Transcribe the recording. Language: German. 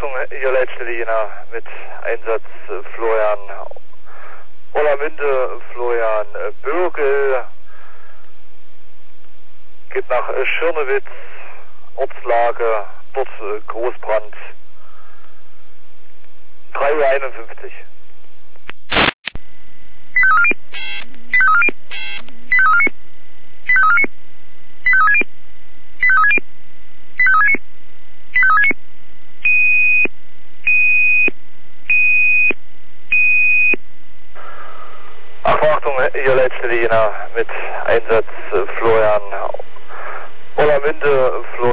Achtung, hier letzte Jena mit Einsatz Florian Orlamünde, Florian Bürgel, geht nach Schirnewitz, Ortslage, dort Großbrand, 3:51 Uhr. Achtung, hier letzte Jena mit Einsatz Florian Orlamünde, Florian